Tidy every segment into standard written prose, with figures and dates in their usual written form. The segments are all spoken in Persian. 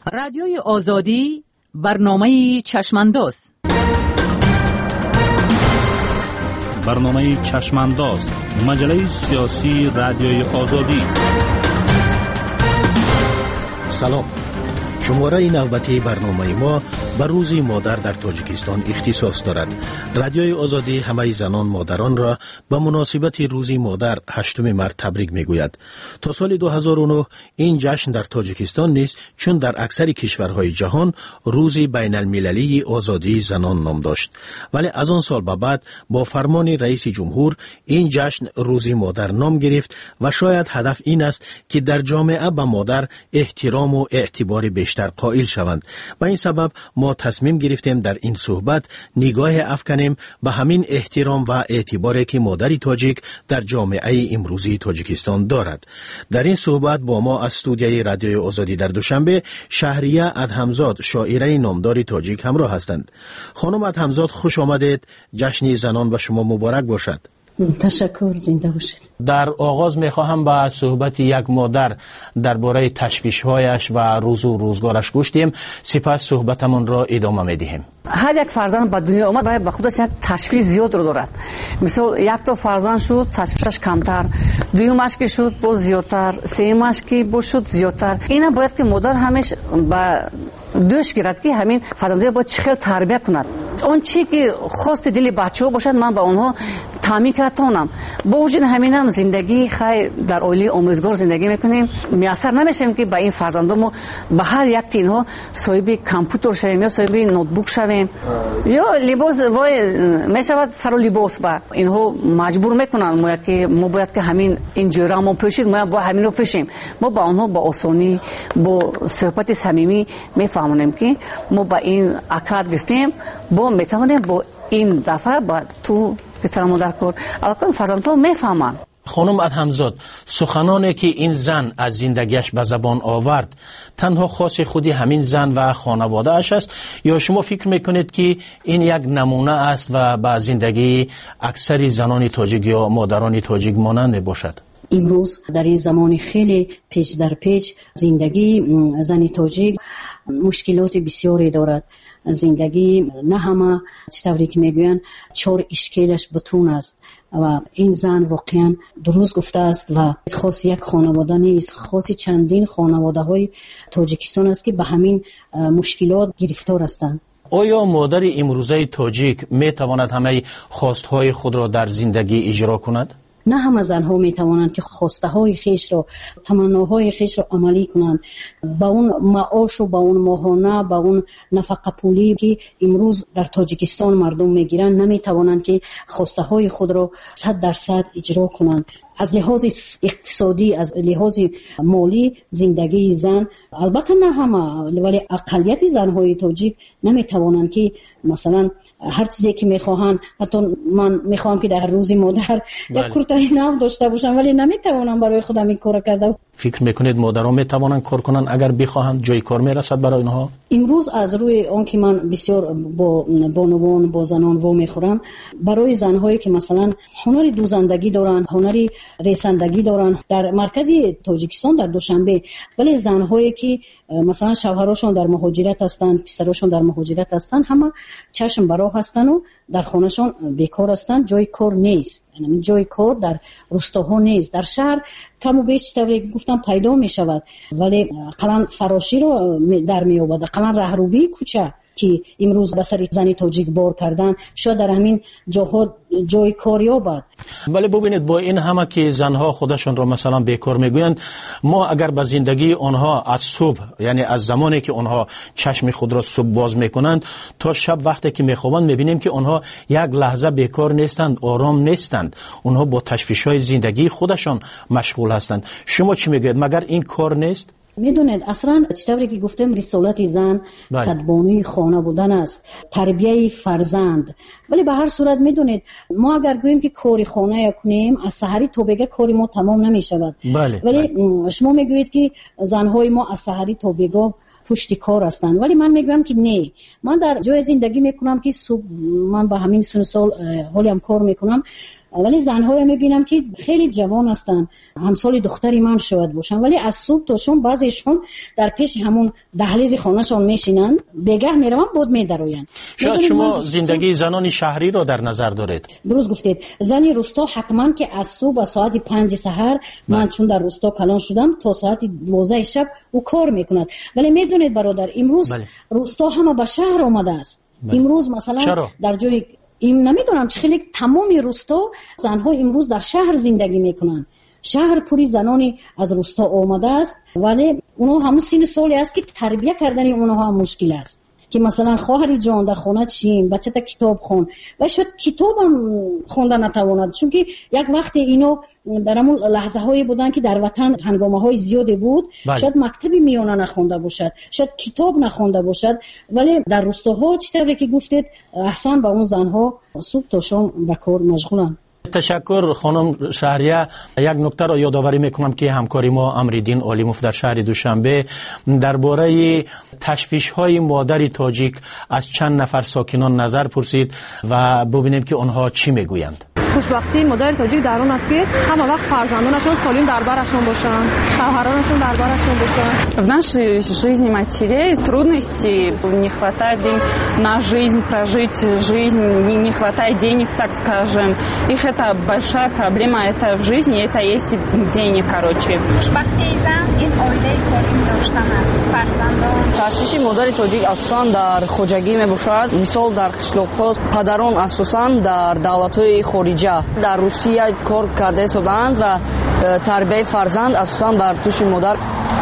رادیوی آزادی برنامه چشمانداز. برنامه چشمانداز، مجله سیاسی رادیوی آزادی. سلام. شماره نوبتی برنامه ما بر روز مادر در تاجیکستان اختصاص دارد. رادیوی آزادی همه زنان مادران را به مناسبت روز مادر 8 مارس تبریک میگوید. تا سال 2009 این جشن در تاجیکستان نیز چون در اکثر کشورهای جهان روز بین المللی آزادی زنان نام داشت، ولی از آن سال به بعد با فرمان رئیس جمهور این جشن روز مادر نام گرفت و شاید هدف این است که در جامعه به مادر احترام و اعتبار بیشتر قائل شوند. به این سبب ما تصمیم گرفتیم در این صحبت نگاه افکنیم به همین احترام و اعتباری که مادر تاجیک در جامعه امروزی تاجیکستان دارد. در این صحبت با ما از استودیوی رادیوی آزادی در دوشنبه شهریه ادهمزاد، شاعره نامدار تاجیک همراه هستند. خانم ادهمزاد، خوش آمدید. جشن زنان به شما مبارک باشد. تشکر، زنده باشید. در آغاز میخواهم با صحبت یک مادر درباره تشویش‌هایش و روز و روزگارش گوشتیم، سپس صحبتمون را ادامه میدهیم. هر یک فرزند به دنیا آمد و به خودش یک تشویش زیاد رو دارد. مثلا یک تا فرزند شد تشویشش کمتر، دومش که شد باز زیادتر، سومش که باز شد زیادتر. اینا باید که مادر همیشه با دوش گیرد که همین فرزندان باید چه خیلی تربیت کند. اون چی که خواست دل بچه‌ها باشد من با اونها تامین کردم. با وجود همین هم زندگی خیلی در عالی آموزگار زندگی میکنیم. میسر نمیشیم که با این فرزندامو به هر یک اینها صاحب کامپیوتر شویم یا صاحب نوتبوک شویم یا لباس وای میشود سر لباس با اینها مجبور میکنن ما باید که همین این جرامو پوشید، ما با همین رو پوشیم. ما با اونها با آسانی با صحبت صمیمی میفهمونیم که ما با این عقد گرفتیم با میتونیم با این دفعه با تو پسر مادر کن الان فرزندها میفهمن. خانم ادهمزاد، سخنانی که این زن از زندگیش به زبان آورد تنها خاص خودی همین زن و خانواده اش است یا شما فکر میکنید که این یک نمونه است و به زندگی اکثر زنان تاجیک یا مادران تاجیک مانند باشد؟ امروز در این زمان خیلی پیچ در پیچ زندگی زن تاجیک مشکلات بسیاری دارد. زندگی نه همه چطوری که میگوین 4 اشکالش بتون است و این زن واقعا درست گفته است و خاص یک خانواده نیست، خاص چندین خانواده های تاجیکستان است که به همین مشکلات گرفتار هستند. آیا مادر امروزه تاجیک میتواند همه خواستهای خود را در زندگی اجرا کند؟ نه همه زنها میتوانند که خواسته های خیش را، تمناهای خیش را عملی کنند. با اون معاش و با اون ماهانه، با اون نفقه پولی که امروز در تاجیکستان مردم میگیرند نمیتوانند که خواسته های خود را 100% اجرا کنند. از لحاظ اقتصادی، از لحاظ مالی زندگی زن البته نه همه ولی اقلیت زنهای تاجیک نمیتوانند که مثلا هر چیزی که میخواهند، حتی من میخوام که در روز مادر یک کرتای نو داشته باشم ولی نمیتوانم برای خودم این کار کرده. فکر میکنید مادران میتوانند کار کنند اگر بخواهند؟ جای کار میرسد برای اینها؟ امروز از روی آن که من بسیار با بانوان با زنان و میخورم، برای زنهایی که مثلا هنر دوزندگی دارن، هنر ریسندگی دارن در مرکز تاجیکستان در دوشنبه، ولی زنهایی که مثلا شوهراشون در مهاجرت هستند، پسراشون در مهاجرت هستند، همه چشم براه هستند و در خانهشون بیکار هستند، جای کار نیست. یعنی جای کار در روستاها نیست. در شهر کم و بیش طوری گفتم پیدا می شود ولی قلن فراشی رو در می آورد، قلن رهروبی کوچه که امروز به سر زنی تاجیک بار کردن شاید در همین جاها جای کار یابد. ولی ببینید با این همه که زنها خودشون رو مثلا بیکار میگویند، ما اگر به زندگی آنها از صبح، یعنی از زمانی که آنها چشم خود را صبح باز میکنند تا شب وقتی که میخوابند میبینیم که آنها یک لحظه بیکار نیستند، آرام نیستند، آنها با تشویش‌های زندگی خودشان مشغول هستند. شما چی میگوید؟ مگر این کار نیست؟ میدونید اصلا چطوری که گفتم رسالت زن خدمانی خانه بودن است، تربیه فرزند. ولی به هر صورت میدونید ما اگر گوییم که کاری خانه کنیم از سحری تا بگه کاری ما تمام نمیشود. ولی شما میگویید که زنهای ما از سحری تا بگه پشت کار هستند، ولی من میگم که نه. من در جای زندگی میکنم که صبح من با همین سن سال حالیم کار میکنم، ولی زن‌ها می‌بینم که خیلی جوان هستن، همسال دختری من شاید باشن، ولی از صبح تا شام بعضیشون در پیش همون دهلیز خانه‌شون میشینن، بگاه میرون بود میدروین. شاید شما زندگی زنان شهری رو در نظر دارید. درست گفتید. زنی روستا حتما که از صبح ساعت 5 سحر، من چون در روستا کلان شدم، تا ساعت 12 شب او کار میکند. ولی میدونید برادر، امروز روستا همه به شهر آمده است. امروز مثلا در جای این نمیدونم چه خیلی تمام روستا زنها امروز در شهر زندگی میکنن. شهر پوری زنانی از روستا آمده است، ولی اونها همون سن سالی است که تربیت کردن اونها مشکل است. که مثلا خواهری جان در خانه چین بچه تا کتاب خون و شاید کتاب هم خونده نتواند، چون که یک وقتی اینو در همون لحظه هایی بودن که در وطن هنگامه های زیادی بود، شاید مکتبی میانه نخونده باشد، شاید کتاب نخونده باشد، ولی در روستاها چطوری که گفتید احسن به اون زنها صبح تا شام به کار مشغولن. تشکر خانم شهریه. یک نکته را یادآوری میکنم که همکاری ما امرالدین عالیموف در شهر دوشنبه درباره تشویش های مادر تاجیک از چند نفر ساکنان نظر پرسید و ببینیم که آنها چی میگویند. خوشبختی مادر تاجیک در اون است که همه وقت فرزندانشون سالم در برشون باشن، شوهرانشون در برشون باشن. В нашей жизни матерей трудностей, не хватает им на жизнь, прожить жизнь, не хватает денег, так скажем. Их это большая проблема, это в жизни, это есть денег, короче. خوشبختی زن این عائله سالم داشتن است. فرزندان تشویش مادر تاجیک اساساً در خواجگی میباشد. مثال در قشلاق‌ها پدران اساساً در دولت‌های خارجی در روسیه کار کرده شدند و تربیت فرزند اساساً بر دوش مادر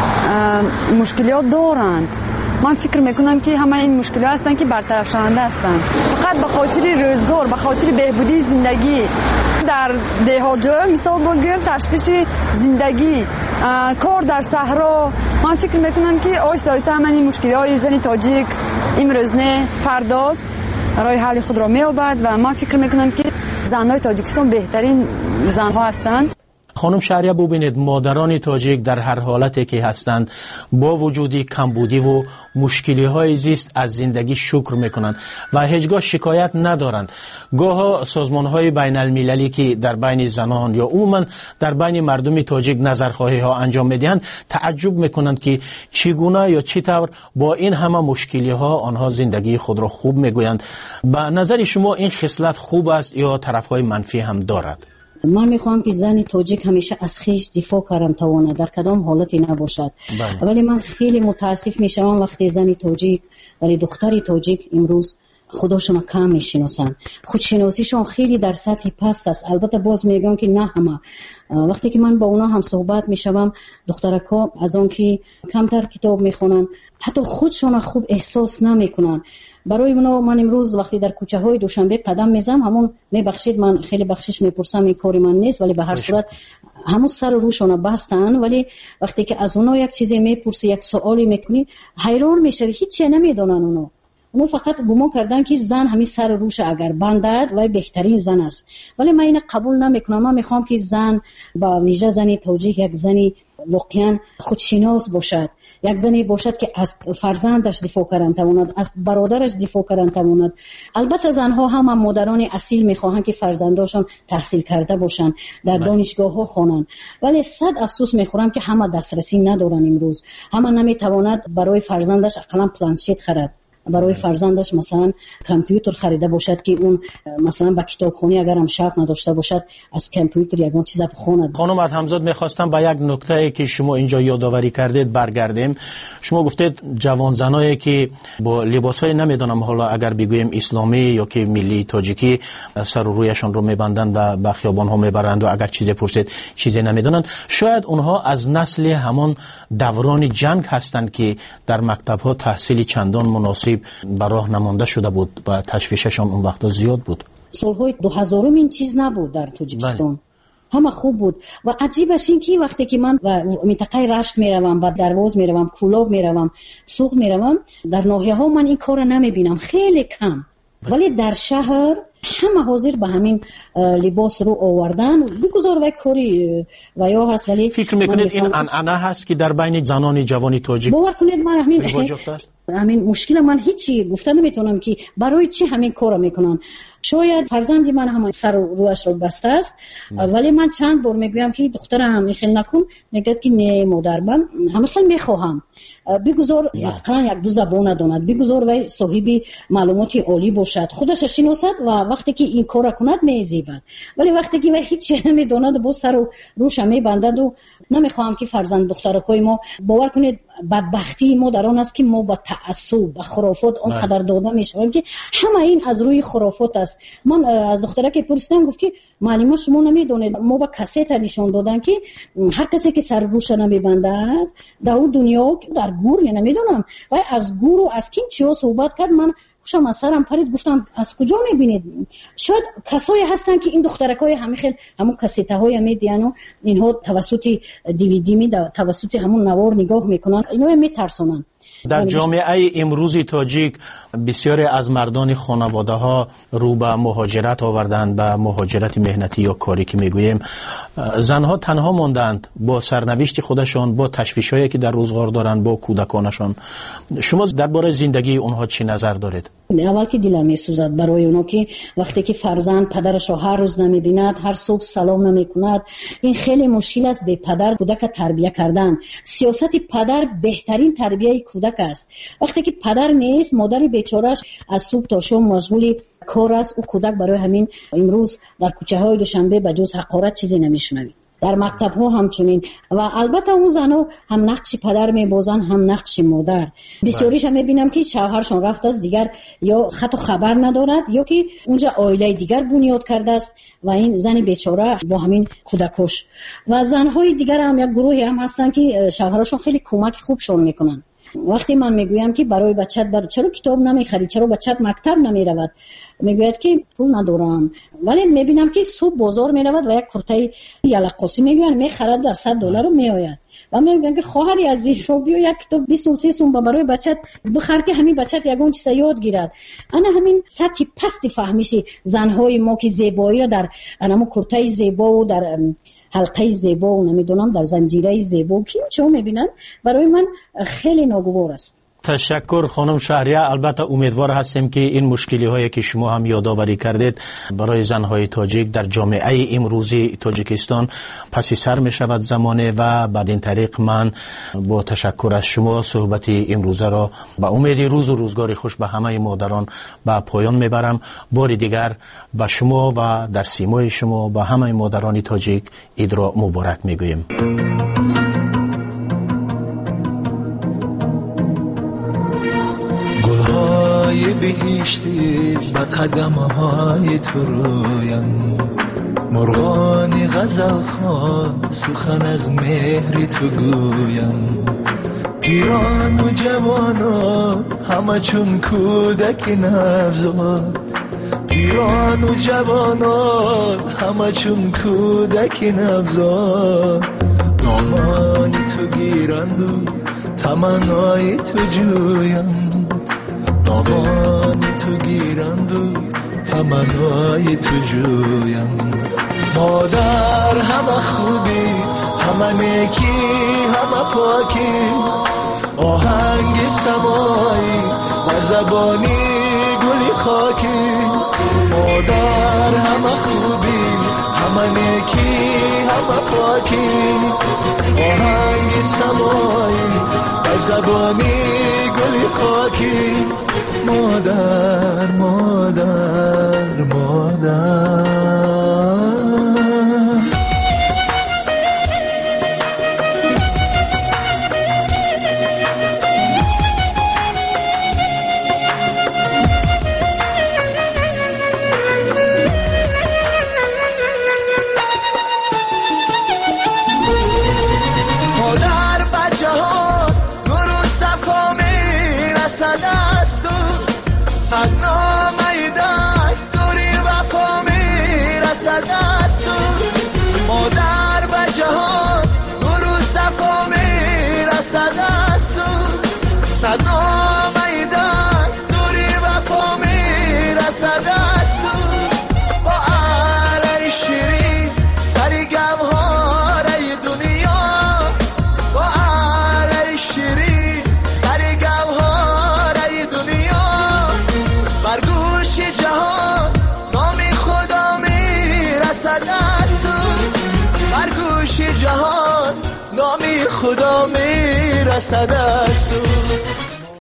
مشکلات دارند. من فکر میکنم که همه این مشکلات هستن که برطرف شونده هستند. فقط به خاطر روزگار، به خاطر بهبودی زندگی در دهات مثال بگویم، تشویش زندگی، کار در صحرا، من فکر میکنم که آیسته آیسته همه این مشکلات زن تاجیک امروز نه فردا راه حل خود را مییابد و من فکر میکنم که زنهای تاجیکستان بهترین زنها هستند. خانم شهریه ببینید، مادران تاجیک در هر حالتی که هستند با وجودی کمبودی و مشکلی های زیست از زندگی شکر میکنند و هیچگاه شکایت ندارند. گاه سازمان های بین المللی که در بین زنان یا عموما در بین مردم تاجیک نظرخواهی ها انجام میدهند تعجب میکنند که چگونه یا چطور با این همه مشکلی ها آنها زندگی خود را خوب میگویند. به نظر شما این خصلت خوب است یا طرف های منفی هم دارد؟ من میخوام که زن تاجیک همیشه از خیش دفاع کردن تواند، در کدام حالتی نباشد. ولی من خیلی متاسف میشم وقتی زن تاجیک ولی دختری تاجیک امروز خودشون کم میشناسن، خودشناسیشون خیلی در سطح پست است. البته باز میگم که نه همه. وقتی که من با اونا هم صحبت میشم، دخترکا از اون که کمتر کتاب میخونن حتی خودشون خوب احساس نمیکنن. برای اونا من امروز وقتی در کوچه های دوشنبه قدم میزنم، همون میبخشید من خیلی بخشش میپرسم، این کاری من نیست، ولی به هر صورت همون سر روشون بستن. ولی وقتی که از اونا یک چیزی میپرسی، یک سوالی میکنی، حیران میشوی، هیچی نمیدونن. اونو فقط گمان کردن که زن همین سر روش اگر بندد و بهترین زن است. ولی من این قبول نمیکنم. من میخوام که زن با ویژه زنی تاجیک یک زنی واقعا خودشناس باشد، یک زنی باشد که از فرزندش دفاع کردن تواند، از برادرش دفاع کردن تواند. البته زنها هم مادران اصیل میخواهند که فرزنداشون تحصیل کرده باشند، در دانشگاه ها خوانند، ولی صد افسوس میخورم که همه دسترسی ندارن. امروز همه نمیتواند برای فرزندش اقلا پلنشیت خرید، برای فرزندش مثلا کامپیوتر خریده باشد که اون مثلا با کتابخونی اگر هم شوق نداشته باشد از کامپیوتر یگان چیز بخواند. خانم از همزاد میخواستم با یک نکته که شما اینجا یادآوری کردید برگردیم. شما گفتید جوان زنایی که با لباسای نمیدونم حالا اگر بگویم اسلامی یا که ملی تاجیکی سر و رویشان رو میبندند و به خیابان ها میبرند و اگر چیزی پرسید چیزی نمیدونن، شاید اونها از نسل همان دوران جنگ هستند که در مکتب ها تحصیل چندان مناسب به راه نمانده شده بود و تشویششان اون وقتا زیاد بود. سالهای 2000 این چیز نبود در تاجیکستان. همه خوب بود و عجیبش این که وقتی که من و منطقه رشت میروم و درواز میروم، کولاب میروم، سوق میروم، در ناحیه ها من این کار نمیبینم، خیلی کم. ولی در شهر همه حاضر به همین لباس رو آوردن. بگذار و کاری و یا هست. ولی فکر میکنید این عنعنه هست که در بین زنان جوانی تاجیک باور کنید من همین مشکل من هیچی گفته نمیتونم که برای چی همین کارو میکنن. شاید فرزندی من هم سر و روش رو بسته است، ولی من چند بار میگویم که دخترم میخوام نکن، میگه که نه مادر، من همیشه میخواهم بگذار یک دو زبان داند، بگذار وی صاحب معلومات عالی باشد، خودش شناسد و وقتی که این کار کند میزیبد. ولی وقتی که وی هیچ نمیداند با سر و روش میبندد و نمیخواهم که فرزند دخترکای ما، باور کنید بدبختی ما در آن است که ما با تعصب و خرافات آنقدر داده میشویم که همه این از روی خرافات است. من از دختره که پرسیدم گفت که معلم شما نمیدونید ما با کسیت نشون دادن که هر کسی که سر روش نمیبندد در اون دنیا در گور نمیدونم و از گور و از کین چیا صحبت کرد. من خوشم از سرم پرید، گفتم از کجا میبینید؟ شاید کسایی هستن که این دخترکای همون کسیته های میدین و اینها توسط دیویدی توسط همون نوار نگاه میکنن، اینو میترسونن. در جامعه امروزی تاجیک بسیاری از مردان خانواده ها رو به مهاجرت آوردند، به مهاجرت مهنتی یا کاری که میگوییم. زنها تنها ماندند با سرنوشت خودشان، با تشویش‌هایی که در روزگار دارند، با کودکانشان. شما درباره زندگی اونها چی نظر دارید؟ اول که دلم میسوزد برای اونها که وقتی که فرزند پدرش رو هر روز نمیبیند، هر صبح سلام نمیکند. این خیلی مشکل است به پدر کودک تربیت کردن. سیاست پدر بهترین تربیت کودک است. وقتی که پدر نیست، مادر بیچاره‌اش از صبح تا شام مشغول کار است، او کودک برای همین امروز در کوچه های دوشنبه به جز حقارت چیزی نمیشنوید. در مکتب ها همچنین. و البته اون زنها هم نقش پدر میبازن هم نقش مادر. بسیاریش هم میبینم که شوهرشون رفت است، دیگر یا خط و خبر ندارد یا که اونجا عائله دیگر بنیاد کرده است و این زن بیچاره با همین کودکش. و زنهای دیگر هم یک گروهی هم هستن که شوهرشون خیلی کمک خوبشون میکنن. وقتی من میگویم که برای بچت چرا کتاب نمیخری، چرا بچت مکتب نمیرود، میگوید که پول ندارم. ولی میبینم که صبح بازار میرود و یک کرته یلقاسی میگوین میخرد در $100 رو میآید و میگن که خواهری عزیز صبح بیا یک کتاب 23 سوم برای بچت بخر که همین بچت یگون چیز یاد گیرد. انا همین سطح پست فهمیشی زنهای ما که زیبایی را در انمو کرته زیبا و در حلقه زیبا و نمیدونم در زنجیره زیبا که چه میبینن، برای من خیلی ناگوار است. تشکر خانم شهریه. البته امیدوار هستیم که این مشکلی هایی که شما هم یادآوری کردید برای زنهای تاجیک در جامعه امروزی تاجیکستان پس سر می شود زمانه و بعد این طریق من با تشکر از شما صحبت امروزه را با امید روز و روزگار خوش به همه مادران به پایان میبرم. بار دیگر به شما و در سیمای شما به همه مادران تاجیک عید را مبارک میگوییم. بهشتی به قدم‌های تو رویان، مرغان غزل خوان سخن از مهر تو گویان. پیران و جوانان همه چون کودک نوزاد، پیران و جوانان همه چون کودک نوزاد. دامان تو گیرند و تمنای تو جویند، دامان تو گیرند و تمنای تو جویند. مادر همه خوبی، همه نیکی، همه پاکی، آهنگ سمایی و زبانی گلی خاکی. مادر همه خوبی، همه نیکی، همه پاکی، آهنگ سمایی و زبانی گلی خاکی. مادر مادر مادر. صدای